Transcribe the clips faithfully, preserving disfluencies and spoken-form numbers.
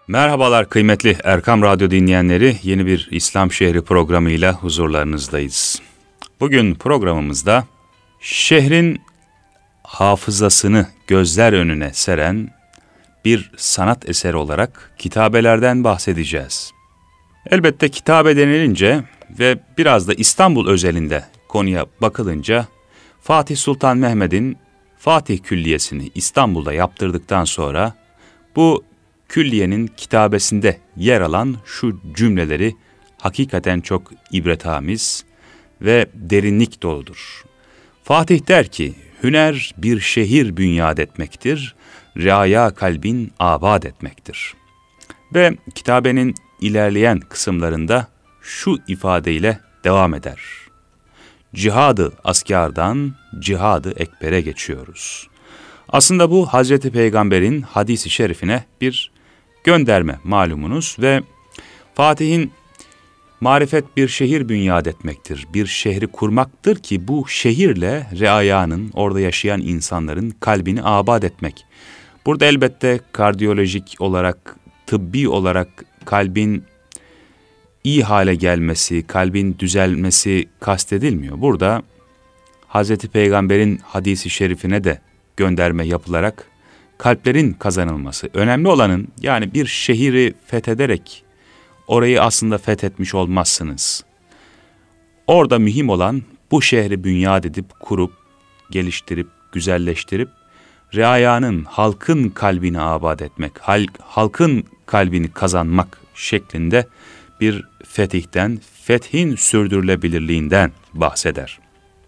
Merhabalar kıymetli Erkam Radyo dinleyenleri, yeni bir İslam Şehri programıyla huzurlarınızdayız. Bugün programımızda şehrin hafızasını gözler önüne seren bir sanat eseri olarak kitabelerden bahsedeceğiz. Elbette kitabe denilince ve biraz da İstanbul özelinde konuya bakılınca Fatih Sultan Mehmet'in Fatih Külliyesi'ni İstanbul'da yaptırdıktan sonra bu külliyenin kitabesinde yer alan şu cümleleri hakikaten çok ibretamiz ve derinlik doludur. Fatih der ki, hüner bir şehir bünyat etmektir, reaya kalbin abad etmektir. Ve kitabenin ilerleyen kısımlarında şu ifadeyle devam eder. Cihadı askardan cihadı ekbere geçiyoruz. Aslında bu Hazreti Peygamber'in hadisi şerifine bir gönderme malumunuz ve Fatih'in marifet bir şehir bünyat etmektir, bir şehri kurmaktır ki bu şehirle reayanın, orada yaşayan insanların kalbini abad etmek. Burada elbette kardiyolojik olarak, tıbbi olarak kalbin iyi hale gelmesi, kalbin düzelmesi kastedilmiyor. Burada Hazreti Peygamber'in hadisi şerifine de gönderme yapılarak kalplerin kazanılması. Önemli olanın, yani bir şehri fethederek orayı aslında fethetmiş olmazsınız. Orada mühim olan bu şehri bünyat edip, kurup, geliştirip, güzelleştirip, reayanın, halkın kalbini abad etmek, halkın kalbini kazanmak şeklinde bir fetihten, fethin sürdürülebilirliğinden bahseder.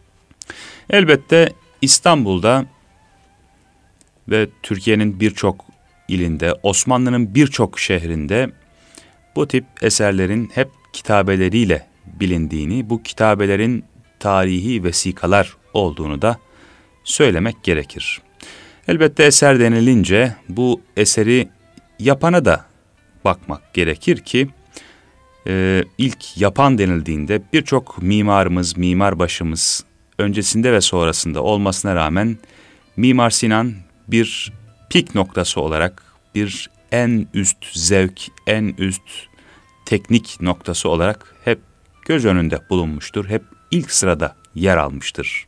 Elbette İstanbul'da ve Türkiye'nin birçok ilinde, Osmanlı'nın birçok şehrinde bu tip eserlerin hep kitabeleriyle bilindiğini, bu kitabelerin tarihi vesikalar olduğunu da söylemek gerekir. Elbette eser denilince bu eseri yapana da bakmak gerekir ki, e, ilk yapan denildiğinde birçok mimarımız, mimarbaşımız öncesinde ve sonrasında olmasına rağmen Mimar Sinan bir pik noktası olarak, bir en üst zevk, en üst teknik noktası olarak hep göz önünde bulunmuştur, hep ilk sırada yer almıştır.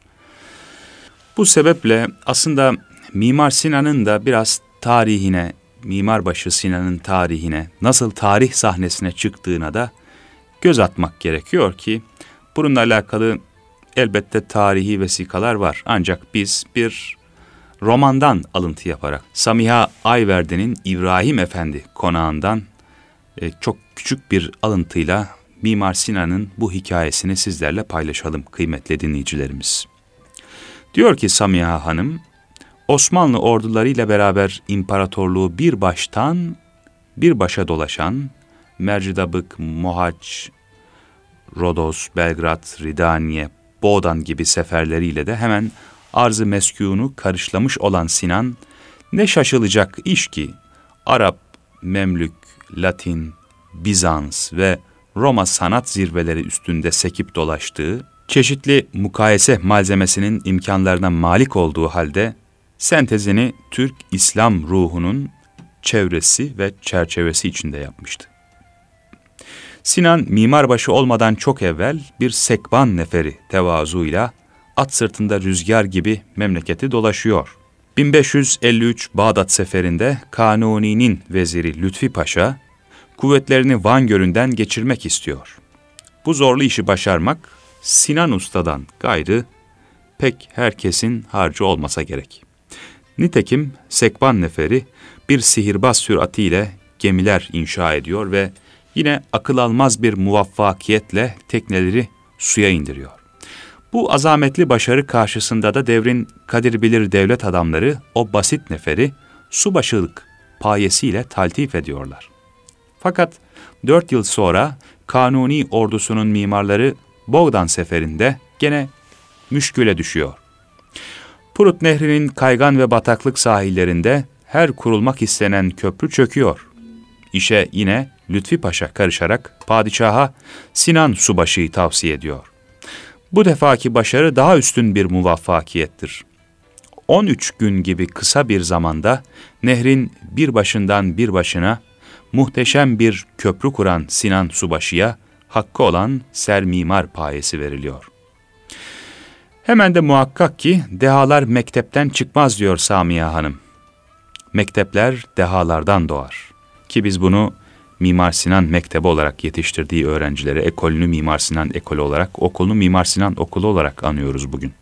Bu sebeple aslında Mimar Sinan'ın da biraz tarihine, mimarbaşı Sinan'ın tarihine, nasıl tarih sahnesine çıktığına da göz atmak gerekiyor ki, bununla alakalı elbette tarihi vesikalar var. Ancak biz bir romandan alıntı yaparak, Samiha Ayverdi'nin İbrahim Efendi konağından e, çok küçük bir alıntıyla Mimar Sinan'ın bu hikayesini sizlerle paylaşalım kıymetli dinleyicilerimiz. Diyor ki Samiha Hanım, Osmanlı ordularıyla beraber imparatorluğu bir baştan bir başa dolaşan, Mercidabık, Mohaç, Rodos, Belgrad, Ridaniye, Boğdan gibi seferleriyle de hemen arz-ı meskûnu karışlamış olan Sinan, ne şaşılacak iş ki Arap, Memlük, Latin, Bizans ve Roma sanat zirveleri üstünde sekip dolaştığı, çeşitli mukayese malzemesinin imkanlarına malik olduğu halde, sentezini Türk İslam ruhunun çevresi ve çerçevesi içinde yapmıştı. Sinan, mimarbaşı olmadan çok evvel bir sekban neferi tevazuyla at sırtında rüzgar gibi memleketi dolaşıyor. bin beş yüz elli üç Bağdat seferinde Kanuni'nin veziri Lütfi Paşa, kuvvetlerini Van Gölü'nden geçirmek istiyor. Bu zorlu işi başarmak, Sinan Usta'dan gayrı pek herkesin harcı olmasa gerek. Nitekim sekban neferi bir sihirbaz süratiyle gemiler inşa ediyor ve yine akıl almaz bir muvaffakiyetle tekneleri suya indiriyor. Bu azametli başarı karşısında da devrin kadir bilir devlet adamları o basit neferi subaşılık payesiyle taltif ediyorlar. Fakat dört yıl sonra Kanuni ordusunun mimarları Boğdan seferinde gene müşküle düşüyor. Prut Nehri'nin kaygan ve bataklık sahillerinde her kurulmak istenen köprü çöküyor. İşe yine Lütfi Paşa karışarak padişaha Sinan Subaşı'yı tavsiye ediyor. Bu defaki başarı daha üstün bir muvaffakiyettir. on üç gün gibi kısa bir zamanda nehrin bir başından bir başına muhteşem bir köprü kuran Sinan Subaşı'ya hakkı olan sermimar payesi veriliyor. Hemen de muhakkak ki dehalar mektepten çıkmaz diyor Samiye Hanım. Mektepler dehalardan doğar. Ki biz bunu Mimar Sinan Mektebi olarak yetiştirdiği öğrencilere, ekolünü Mimar Sinan Ekolü olarak, okulunu Mimar Sinan Okulu olarak anıyoruz bugün.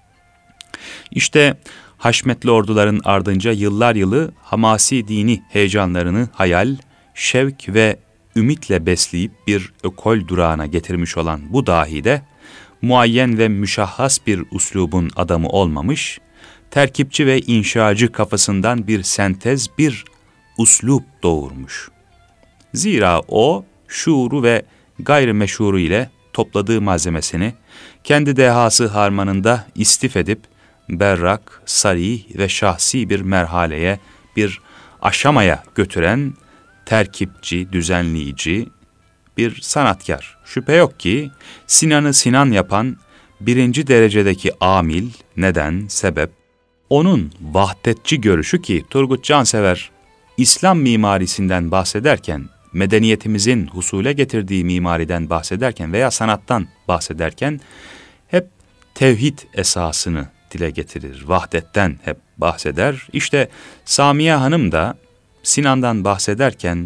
İşte Haşmetli orduların ardınca yıllar yılı hamasi dini heyecanlarını hayal, şevk ve ümitle besleyip bir ekol durağına getirmiş olan bu dahide, muayyen ve müşahhas bir uslubun adamı olmamış, terkipçi ve inşacı kafasından bir sentez, bir uslup doğurmuş. Zira o, şuuru ve gayrimeşhuru ile topladığı malzemesini, kendi dehası harmanında istif edip, berrak, sarih ve şahsi bir merhaleye, bir aşamaya götüren terkipçi, düzenleyici bir sanatkar. Şüphe yok ki Sinan'ı Sinan yapan birinci derecedeki amil, neden, sebep, onun vahdetçi görüşü ki Turgut Cansever İslam mimarisinden bahsederken, medeniyetimizin husule getirdiği mimariden bahsederken veya sanattan bahsederken hep tevhid esasını dile getirir, vahdetten hep bahseder. İşte Samiye Hanım da Sinan'dan bahsederken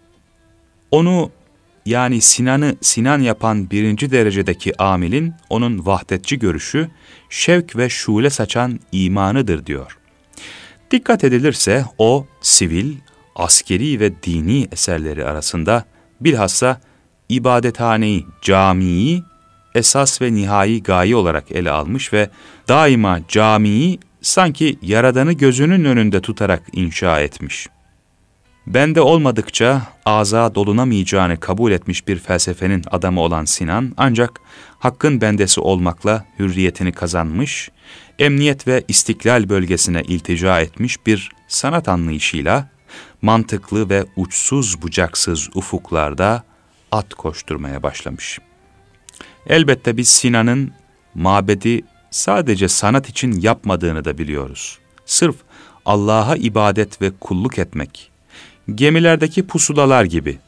onu, yani Sinan'ı Sinan yapan birinci derecedeki amilin onun vahdetçi görüşü, şevk ve şule saçan imanıdır diyor. Dikkat edilirse o sivil, askeri ve dini eserleri arasında bilhassa ibadethaneyi, camiyi esas ve nihai gaye olarak ele almış ve daima camiyi sanki Yaradan'ı gözünün önünde tutarak inşa etmiş. Bende olmadıkça ağza dolunamayacağını kabul etmiş bir felsefenin adamı olan Sinan, ancak hakkın bendesi olmakla hürriyetini kazanmış, emniyet ve istiklal bölgesine iltica etmiş bir sanat anlayışıyla, mantıklı ve uçsuz bucaksız ufuklarda at koşturmaya başlamış. Elbette biz Sinan'ın mabedi sadece sanat için yapmadığını da biliyoruz. Sırf Allah'a ibadet ve kulluk etmek, gemilerdeki pusulalar gibi,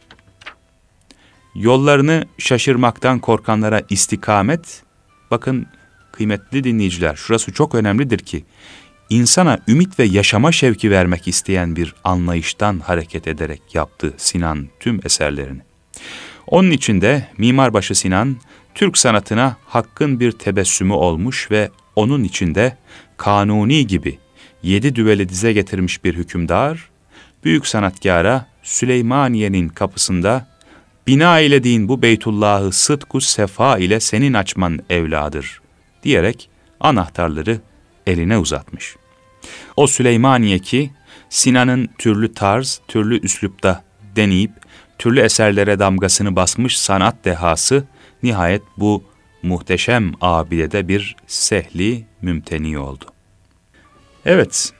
yollarını şaşırmaktan korkanlara istikamet, bakın kıymetli dinleyiciler, şurası çok önemlidir ki, insana ümit ve yaşama şevki vermek isteyen bir anlayıştan hareket ederek yaptı Sinan tüm eserlerini. Onun içinde Mimarbaşı Sinan, Türk sanatına hakkın bir tebessümü olmuş ve onun içinde Kanuni gibi yedi düveli dize getirmiş bir hükümdar, büyük sanatkâra Süleymaniye'nin kapısında bina eylediğin bu Beytullah'ı sıdku sefa ile senin açman evladır diyerek anahtarları eline uzatmış. O Süleymaniye ki Sinan'ın türlü tarz, türlü üslupta deneyip türlü eserlere damgasını basmış sanat dehası nihayet bu muhteşem abidede bir sehli mümteni oldu. Evet,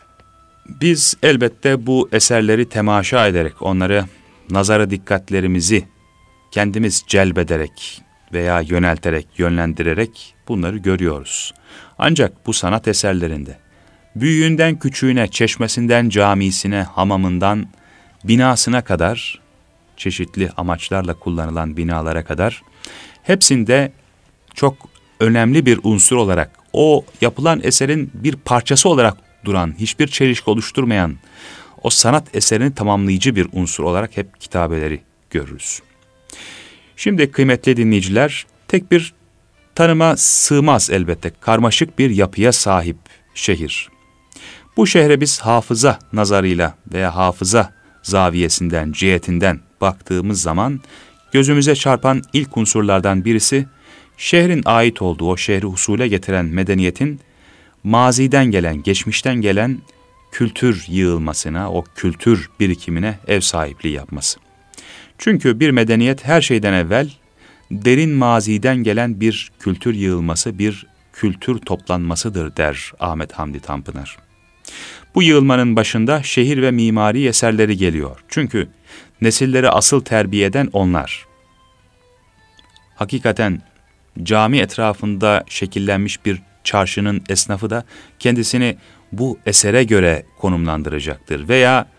biz elbette bu eserleri temaşa ederek, onları nazara dikkatlerimizi kendimiz celbederek veya yönelterek, yönlendirerek bunları görüyoruz. Ancak bu sanat eserlerinde büyüğünden küçüğüne, çeşmesinden camisine, hamamından binasına kadar, çeşitli amaçlarla kullanılan binalara kadar, hepsinde çok önemli bir unsur olarak, o yapılan eserin bir parçası olarak duran, hiçbir çelişki oluşturmayan, o sanat eserini tamamlayıcı bir unsur olarak hep kitabeleri görürüz. Şimdi kıymetli dinleyiciler, tek bir tanıma sığmaz elbette, karmaşık bir yapıya sahip şehir. Bu şehre biz hafıza nazarıyla veya hafıza zaviyesinden, cihetinden baktığımız zaman gözümüze çarpan ilk unsurlardan birisi, şehrin ait olduğu, o şehri husule getiren medeniyetin maziden gelen, geçmişten gelen kültür yığılmasına, o kültür birikimine ev sahipliği yapması. Çünkü bir medeniyet her şeyden evvel derin maziden gelen bir kültür yığılması, bir kültür toplanmasıdır der Ahmet Hamdi Tanpınar. Bu yığılmanın başında şehir ve mimari eserleri geliyor. Çünkü nesilleri asıl terbiye eden onlar. Hakikaten cami etrafında şekillenmiş bir çarşının esnafı da kendisini bu esere göre konumlandıracaktır. Veya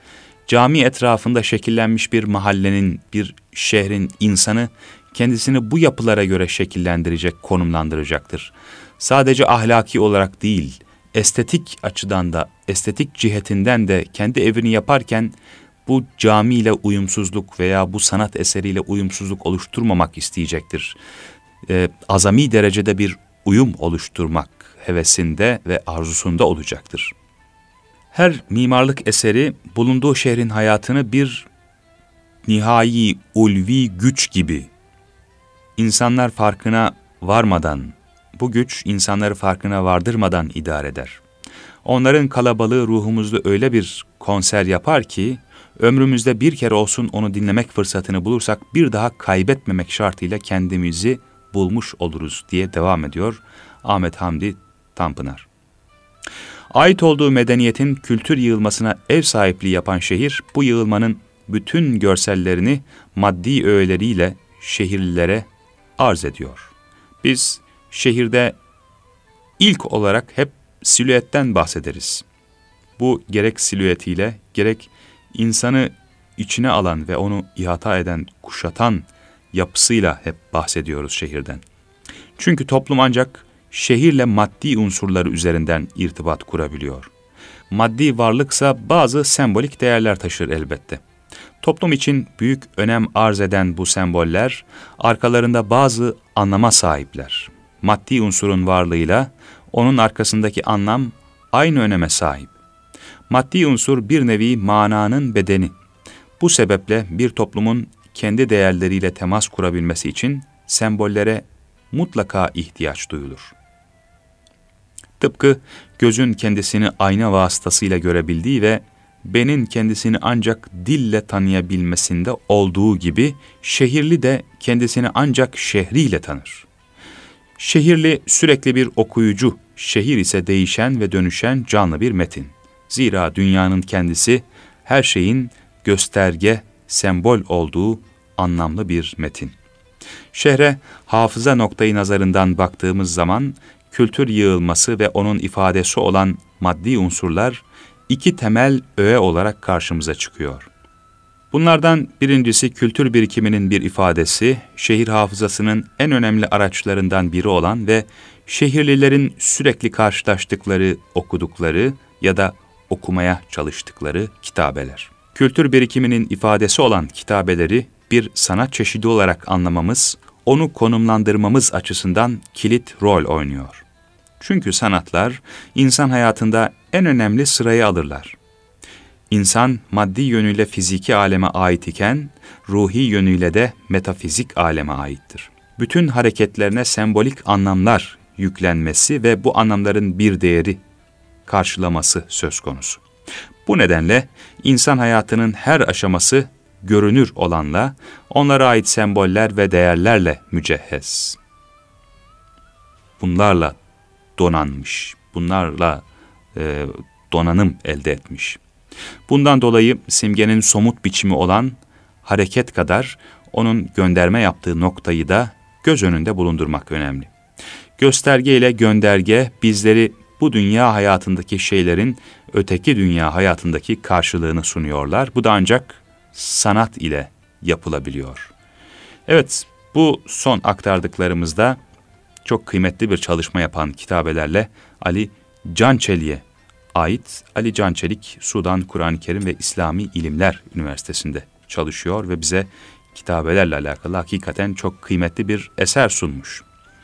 Cami etrafında şekillenmiş bir mahallenin, bir şehrin insanı kendisini bu yapılara göre şekillendirecek, konumlandıracaktır. Sadece ahlaki olarak değil, estetik açıdan da, estetik cihetinden de kendi evini yaparken bu camiyle uyumsuzluk veya bu sanat eseriyle uyumsuzluk oluşturmamak isteyecektir. Ee, azami derecede bir uyum oluşturmak hevesinde ve arzusunda olacaktır. Her mimarlık eseri bulunduğu şehrin hayatını bir nihai ulvi güç gibi, insanlar farkına varmadan, bu güç insanları farkına vardırmadan idare eder. Onların kalabalığı ruhumuzda öyle bir konser yapar ki, ömrümüzde bir kere olsun onu dinlemek fırsatını bulursak bir daha kaybetmemek şartıyla kendimizi bulmuş oluruz diye devam ediyor Ahmet Hamdi Tanpınar. Ait olduğu medeniyetin kültür yığılmasına ev sahipliği yapan şehir, bu yığılmanın bütün görsellerini maddi öğeleriyle şehirlilere arz ediyor. Biz şehirde ilk olarak hep silüetten bahsederiz. Bu gerek silüetiyle, gerek insanı içine alan ve onu ihata eden, kuşatan yapısıyla hep bahsediyoruz şehirden. Çünkü toplum ancak şehirle maddi unsurları üzerinden irtibat kurabiliyor. Maddi varlıksa bazı sembolik değerler taşır elbette. Toplum için büyük önem arz eden bu semboller, arkalarında bazı anlama sahipler. Maddi unsurun varlığıyla onun arkasındaki anlam aynı öneme sahip. Maddi unsur bir nevi mananın bedeni. Bu sebeple bir toplumun kendi değerleriyle temas kurabilmesi için sembollere mutlaka ihtiyaç duyulur. Tıpkı gözün kendisini ayna vasıtasıyla görebildiği ve benin kendisini ancak dille tanıyabilmesinde olduğu gibi, şehirli de kendisini ancak şehriyle tanır. Şehirli sürekli bir okuyucu, şehir ise değişen ve dönüşen canlı bir metin. Zira dünyanın kendisi her şeyin gösterge, sembol olduğu anlamlı bir metin. Şehre hafıza noktayı nazarından baktığımız zaman, kültür yığılması ve onun ifadesi olan maddi unsurlar iki temel öğe olarak karşımıza çıkıyor. Bunlardan birincisi kültür birikiminin bir ifadesi, şehir hafızasının en önemli araçlarından biri olan ve şehirlilerin sürekli karşılaştıkları, okudukları ya da okumaya çalıştıkları kitabeler. Kültür birikiminin ifadesi olan kitabeleri bir sanat çeşidi olarak anlamamız, onu konumlandırmamız açısından kilit rol oynuyor. Çünkü sanatlar insan hayatında en önemli sırayı alırlar. İnsan maddi yönüyle fiziki aleme ait iken, ruhi yönüyle de metafizik aleme aittir. Bütün hareketlerine sembolik anlamlar yüklenmesi ve bu anlamların bir değeri karşılaması söz konusu. Bu nedenle insan hayatının her aşaması görünür olanla, onlara ait semboller ve değerlerle mücehhez. Bunlarla donanmış, bunlarla e, donanım elde etmiş. Bundan dolayı simgenin somut biçimi olan hareket kadar onun gönderme yaptığı noktayı da göz önünde bulundurmak önemli. Gösterge ile gönderge bizleri bu dünya hayatındaki şeylerin öteki dünya hayatındaki karşılığını sunuyorlar. Bu da ancak sanat ile yapılabiliyor. Evet, bu son aktardıklarımızda çok kıymetli bir çalışma yapan kitabelerle Ali Cançelik'e ait. Ali Cançelik, Sudan Kur'an-ı Kerim ve İslami İlimler Üniversitesi'nde çalışıyor ve bize kitabelerle alakalı hakikaten çok kıymetli bir eser sunmuş.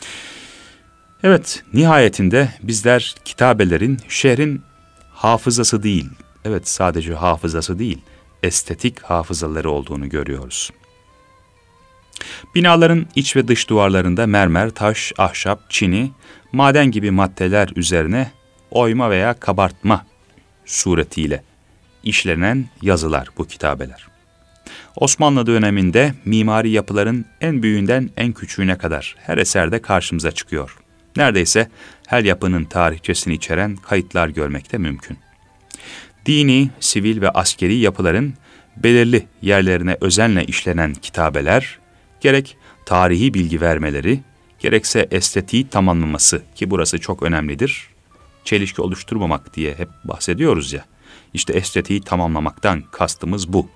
Evet, nihayetinde bizler kitabelerin şehrin hafızası değil, evet sadece hafızası değil, estetik hafızaları olduğunu görüyoruz. Binaların iç ve dış duvarlarında mermer, taş, ahşap, çini, maden gibi maddeler üzerine oyma veya kabartma suretiyle işlenen yazılar bu kitabeler. Osmanlı döneminde mimari yapıların en büyüğünden en küçüğüne kadar her eserde karşımıza çıkıyor. Neredeyse her yapının tarihçesini içeren kayıtlar görmek de mümkün. Dini, sivil ve askeri yapıların belirli yerlerine özenle işlenen kitabeler, gerek tarihi bilgi vermeleri, gerekse estetiği tamamlaması, ki burası çok önemlidir, çelişki oluşturmamak diye hep bahsediyoruz ya. İşte estetiği tamamlamaktan kastımız bu.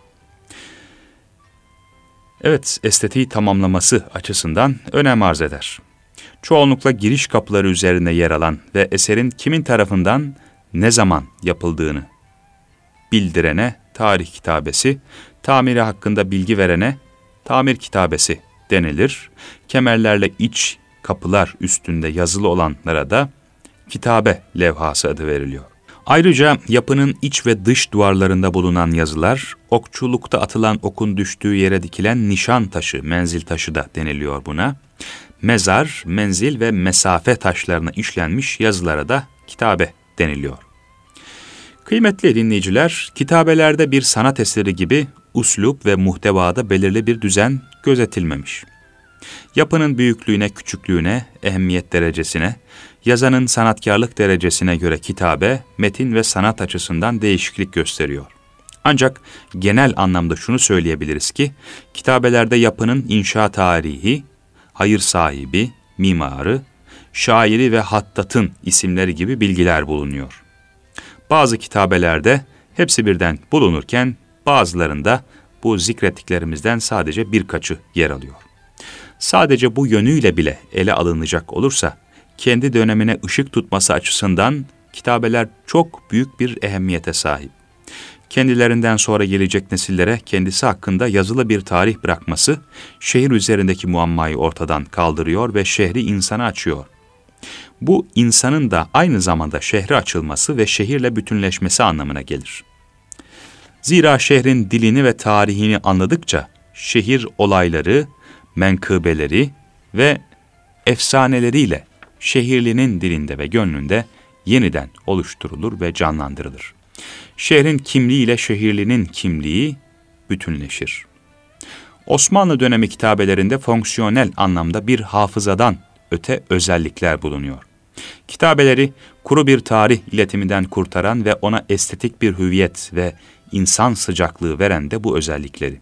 Evet, estetiği tamamlaması açısından önem arz eder. Çoğunlukla giriş kapıları üzerinde yer alan ve eserin kimin tarafından ne zaman yapıldığını bildirene tarih kitabesi, tamiri hakkında bilgi verene tamir kitabesi denilir. Kemerlerle iç kapılar üstünde yazılı olanlara da kitabe levhası adı veriliyor. Ayrıca yapının iç ve dış duvarlarında bulunan yazılar, okçulukta atılan okun düştüğü yere dikilen nişan taşı, menzil taşı da deniliyor buna. Mezar, menzil ve mesafe taşlarına işlenmiş yazılara da kitabe deniliyor. Kıymetli dinleyiciler, kitabelerde bir sanat eseri gibi üslup ve muhtevada belirli bir düzen gözetilmemiş. Yapının büyüklüğüne, küçüklüğüne, ehemmiyet derecesine, yazanın sanatkarlık derecesine göre kitabe, metin ve sanat açısından değişiklik gösteriyor. Ancak genel anlamda şunu söyleyebiliriz ki, kitabelerde yapının inşa tarihi, hayır sahibi, mimarı, şairi ve hattatın isimleri gibi bilgiler bulunuyor. Bazı kitabelerde hepsi birden bulunurken bazılarında bu zikrettiklerimizden sadece birkaçı yer alıyor. Sadece bu yönüyle bile ele alınacak olursa, kendi dönemine ışık tutması açısından kitabeler çok büyük bir ehemmiyete sahip. Kendilerinden sonra gelecek nesillere kendisi hakkında yazılı bir tarih bırakması, şehir üzerindeki muammayı ortadan kaldırıyor ve şehri insana açıyor. Bu, insanın da aynı zamanda şehre açılması ve şehirle bütünleşmesi anlamına gelir. Zira şehrin dilini ve tarihini anladıkça, şehir olayları, menkıbeleri ve efsaneleriyle şehirlinin dilinde ve gönlünde yeniden oluşturulur ve canlandırılır. Şehrin kimliğiyle şehirlinin kimliği bütünleşir. Osmanlı dönemi kitabelerinde fonksiyonel anlamda bir hafızadan öte özellikler bulunuyor. Kitabeleri kuru bir tarih iletiminden kurtaran ve ona estetik bir hüviyet ve insan sıcaklığı veren de bu özellikleri.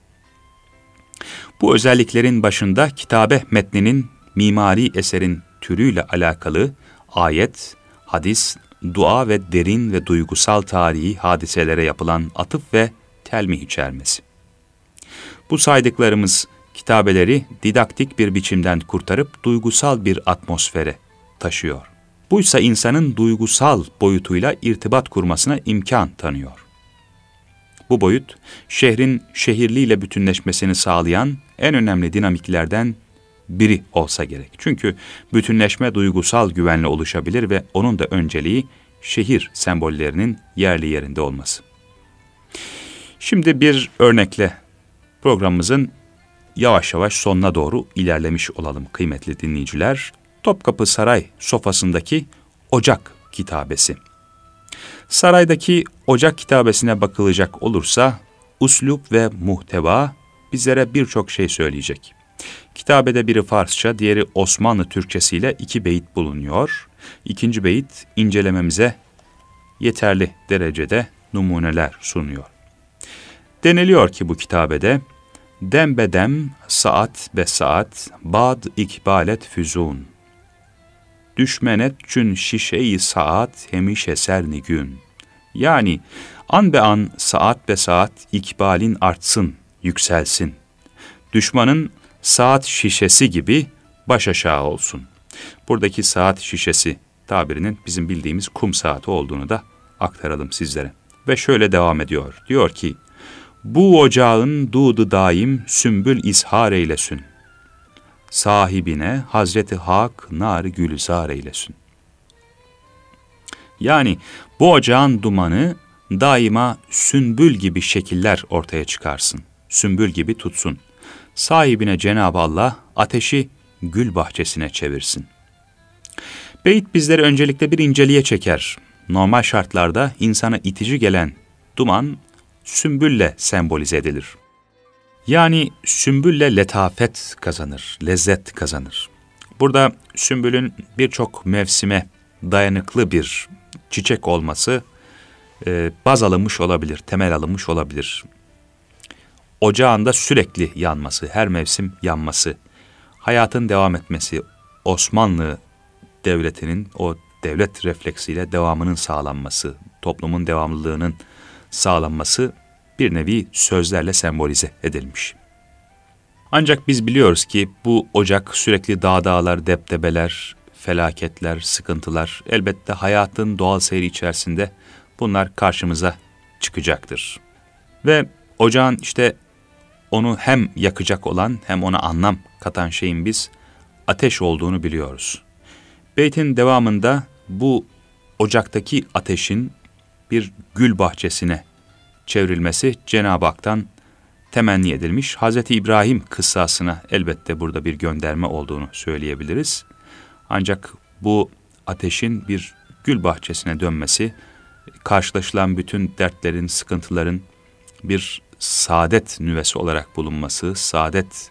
Bu özelliklerin başında kitabe metninin mimari eserin türüyle alakalı ayet, hadis, dua ve derin ve duygusal tarihi hadiselere yapılan atıf ve telmih içermesi. Bu saydıklarımız kitabeleri didaktik bir biçimden kurtarıp duygusal bir atmosfere taşıyor. Buysa insanın duygusal boyutuyla irtibat kurmasına imkan tanıyor. Bu boyut, şehrin şehirliyle bütünleşmesini sağlayan en önemli dinamiklerden biri olsa gerek. Çünkü bütünleşme duygusal güvenle oluşabilir ve onun da önceliği şehir sembollerinin yerli yerinde olması. Şimdi bir örnekle programımızın yavaş yavaş sonuna doğru ilerlemiş olalım kıymetli dinleyiciler. Topkapı Saray sofasındaki Ocak kitabesi. Saraydaki Ocak kitabesine bakılacak olursa, üslup ve muhteva bizlere birçok şey söyleyecek. Kitabede biri Farsça, diğeri Osmanlı Türkçesiyle iki beyit bulunuyor. İkinci beyit incelememize yeterli derecede numuneler sunuyor. Deniliyor ki bu kitabede, dem bedem, saat be saat, bad ikbalet füzun. Düşmenet çün şişeyi saat, hemişe sernigün. Yani an be an, saat be saat, ikbalin artsın, yükselsin. Düşmanın saat şişesi gibi baş aşağı olsun. Buradaki saat şişesi tabirinin bizim bildiğimiz kum saati olduğunu da aktaralım sizlere. Ve şöyle devam ediyor. Diyor ki, bu ocağın dudu daim sümbül izhar eylesin. Sahibine Hazreti Hak nar gülzar eylesin. Yani bu ocağın dumanı daima sümbül gibi şekiller ortaya çıkarsın. Sümbül gibi tutsun. Sahibine Cenab-ı Allah ateşi gül bahçesine çevirsin. Beyit bizleri öncelikle bir inceliğe çeker. Normal şartlarda insana itici gelen duman sümbülle sembolize edilir. Yani sümbülle letafet kazanır, lezzet kazanır. Burada sümbülün birçok mevsime dayanıklı bir çiçek olması e, baz alınmış olabilir, temel alınmış olabilir. Ocağında sürekli yanması, her mevsim yanması, hayatın devam etmesi, Osmanlı Devleti'nin o devlet refleksiyle devamının sağlanması, toplumun devamlılığının sağlanması bir nevi sözlerle sembolize edilmiş. Ancak biz biliyoruz ki bu ocak sürekli dağ dağlar, deptebeler, felaketler, sıkıntılar, elbette hayatın doğal seyri içerisinde bunlar karşımıza çıkacaktır. Ve ocağın işte onu hem yakacak olan hem ona anlam katan şeyin biz ateş olduğunu biliyoruz. Beytin devamında bu ocaktaki ateşin bir gül bahçesine çevrilmesi Cenab-ı Hak'tan temenni edilmiş. Hazreti İbrahim kıssasına elbette burada bir gönderme olduğunu söyleyebiliriz. Ancak bu ateşin bir gül bahçesine dönmesi, karşılaşılan bütün dertlerin, sıkıntıların bir saadet nüvesi olarak bulunması, saadet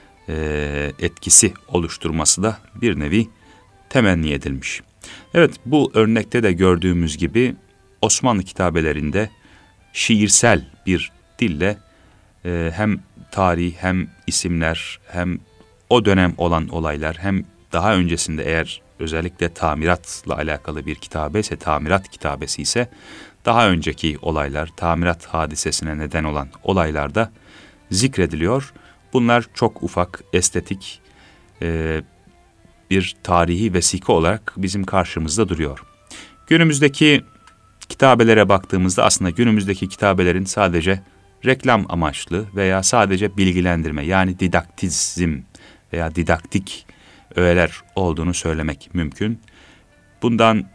e, etkisi oluşturması da bir nevi temenni edilmiş. Evet, bu örnekte de gördüğümüz gibi Osmanlı kitabelerinde şiirsel bir dille e, hem tarih, hem isimler, hem o dönem olan olaylar, hem daha öncesinde eğer özellikle tamiratla alakalı bir kitabe ise, tamirat kitabesi ise daha önceki olaylar, tamirat hadisesine neden olan olaylarda zikrediliyor. Bunlar çok ufak, estetik e, bir tarihi vesika olarak bizim karşımızda duruyor. Günümüzdeki kitabelere baktığımızda aslında günümüzdeki kitabelerin sadece reklam amaçlı veya sadece bilgilendirme, yani didaktizm veya didaktik öğeler olduğunu söylemek mümkün. Bundan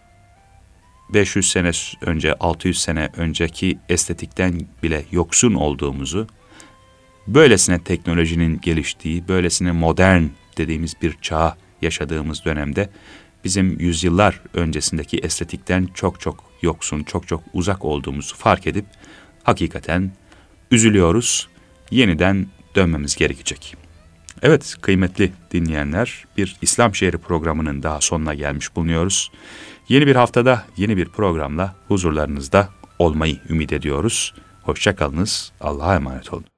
beş yüz sene önce, altı yüz sene önceki estetikten bile yoksun olduğumuzu, böylesine teknolojinin geliştiği, böylesine modern dediğimiz bir çağ yaşadığımız dönemde bizim yüzyıllar öncesindeki estetikten çok çok yoksun, çok çok uzak olduğumuzu fark edip hakikaten üzülüyoruz. Yeniden dönmemiz gerekecek. Evet kıymetli dinleyenler, bir İslam Şehri programının daha sonuna gelmiş bulunuyoruz. Yeni bir haftada yeni bir programla huzurlarınızda olmayı ümit ediyoruz. Hoşça kalınız, Allah'a emanet olun.